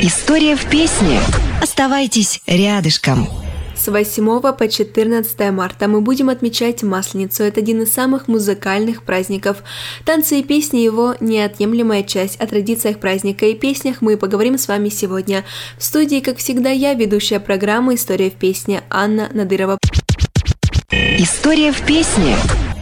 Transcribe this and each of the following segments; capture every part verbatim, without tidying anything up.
История в песне. Оставайтесь рядышком. С восьмого по четырнадцатое марта мы будем отмечать Масленицу. Это один из самых музыкальных праздников. Танцы и песни – его неотъемлемая часть. О традициях праздника и песнях мы поговорим с вами сегодня. В студии, как всегда, я, ведущая программы «История в песне» Анна Надырова. История в песне.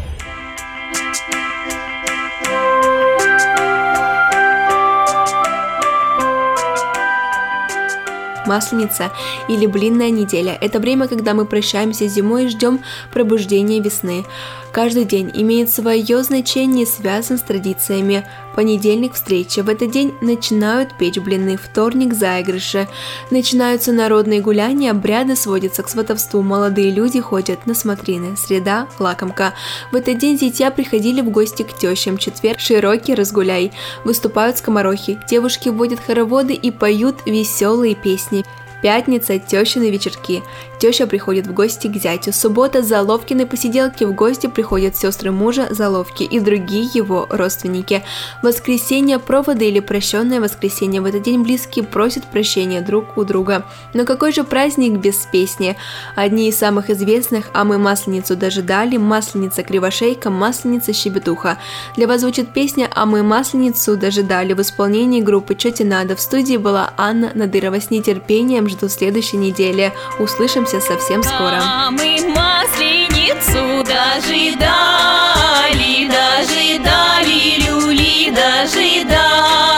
Масленица или блинная неделя – это время, когда мы прощаемся с зимой и ждем пробуждения весны. Каждый день имеет свое значение и связан с традициями. Понедельник – встреча. В этот день начинают печь блины. Вторник – заигрыши. Начинаются народные гуляния, обряды сводятся к сватовству. Молодые люди ходят на смотрины. Среда – лакомка. В этот день зятья приходили в гости к тещам. Четверг – широкий разгуляй. Выступают скоморохи. Девушки водят хороводы и поют веселые песни. Пятница – тещины вечерки. Теща приходит в гости к зятю. Суббота – заловкины посиделки. В гости приходят сестры мужа, заловки и другие его родственники. Воскресенье – проводы или прощенное воскресенье. В этот день близкие просят прощения друг у друга. Но какой же праздник без песни? Одни из самых известных «А мы Масленицу дожидали», «Масленица кривошейка», «Масленица щебетуха». Для вас звучит песня «А мы Масленицу дожидали» в исполнении группы «Чё те надо». В студии была Анна Надырова. С нетерпением жду следующей недели. Услышимся совсем скоро. А мы Масленицу дожидали, дожидали, люли, дожидали.